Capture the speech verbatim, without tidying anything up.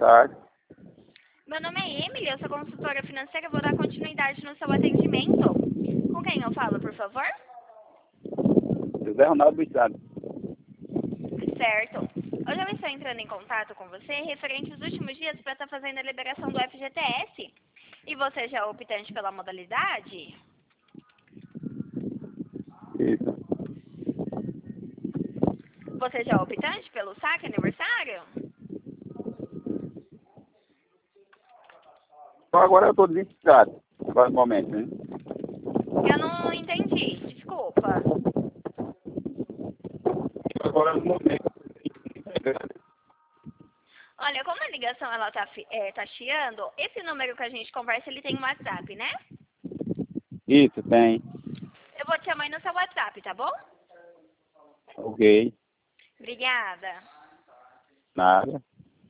tarde. Meu nome é Emily, eu sou consultora financeira, vou dar continuidade no seu atendimento. Com quem eu falo, por favor? José Ronaldo Bichado. Certo. Hoje eu estou entrando em contato com você referente aos últimos dias para estar fazendo a liberação do F G T S. E você já é optante pela modalidade? Isso. Você já é optante pelo saque aniversário? Só agora eu estou desempregado. Agora no momento, né? Eu não entendi, desculpa. Agora no momento. Olha, como a ligação ela tá, fi- é, tá chiando, esse número que a gente conversa, ele tem um WhatsApp, né? Isso, tem. Eu vou te chamar aí no seu WhatsApp, tá bom? Ok. Obrigada. Nada.